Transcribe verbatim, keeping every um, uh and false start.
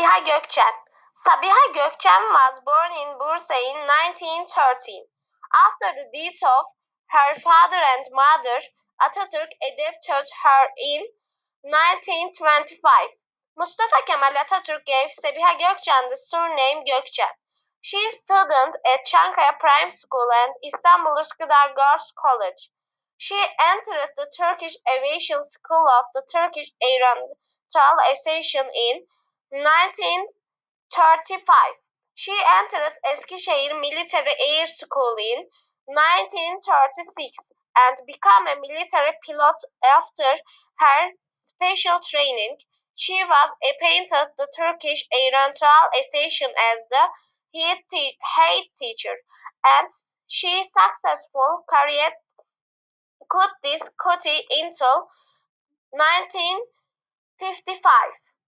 Sabiha Gökçen. Sabiha Gökçen was born in Bursa in nineteen thirteen. After the death of her father and mother, Atatürk adopted her in nineteen twenty-five. Mustafa Kemal Atatürk gave Sabiha Gökçen the surname Gökçen. She studied at Çankaya Prime School and Istanbul Üsküdar Girls College. She entered the Turkish Aviation School of the Turkish Aeronautical Association in nineteen thirty-five. She entered Eskişehir Military Air School in nineteen thirty-six and became a military pilot after her special training. She was appointed the Turkish Aeronautical Association as the head, te head teacher, and she successfully carried this duty until nineteen fifty-five.